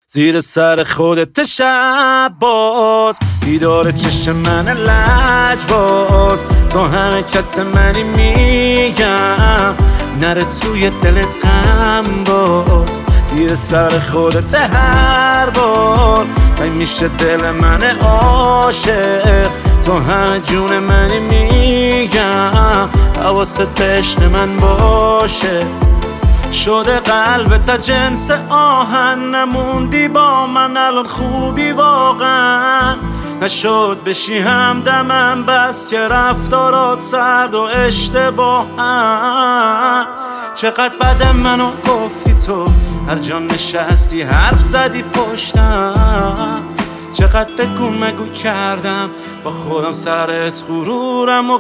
زیر سر خودت شب باز، بیدار چشم من لجباز، تو همه کس منی میگم، نره توی دلت غم باز. زیر سر خودت هر بار تنگ میشه دل من عاشق، تو همه جون منی میگم، حواست عشق من باشه. شده قلبت جنس آهن، نموندی با من الان خوبی واقعا، نشد بشی همدمم بس که رفتارات سرد و اشتباهن. چقدر بدم منو گفتی تو، هر جا نشستی حرف زدی پشتم، چقدر بگو مگو کردم با خودم سرت غرورم و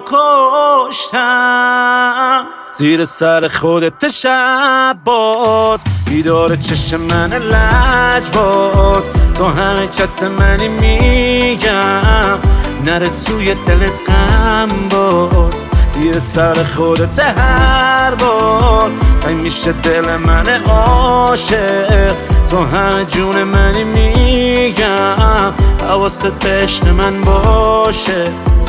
کشتم. زیر سر خودت شب باز، بیدار چشم من لجباز، تو همه کس منی میگم، نره توی دلت غم باز. زیر سر خودت هر بار تنگ میشه دل من عاشق، تو همه جون منی میگم، حواست عشق من باشه.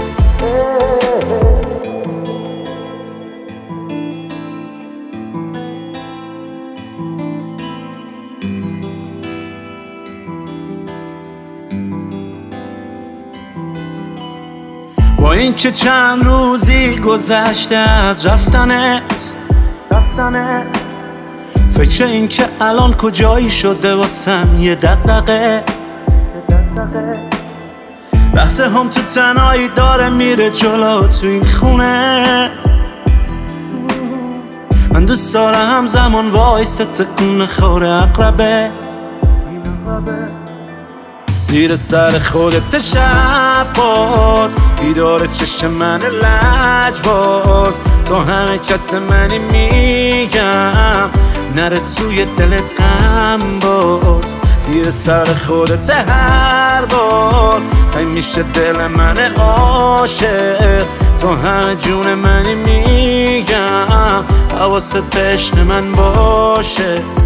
با این که چند روزی گذشته از رفتنت، فکر این که الان کجایی شده واسم یه دغدغه. لحظه هم تو تنهایی داره میره جلو تو این خونه، من دوست دارم همزمان وایسته تکون خوره اقربه. زیر سر خودت شب باز، بیدار چشم من لجباز، تو همه کس منی میگم، نره توی دلت غم باز. زیر سر خودت هر بار تنگ میشه دل من عاشق، تو همه جون منی میگم، حواست عشق من باشه.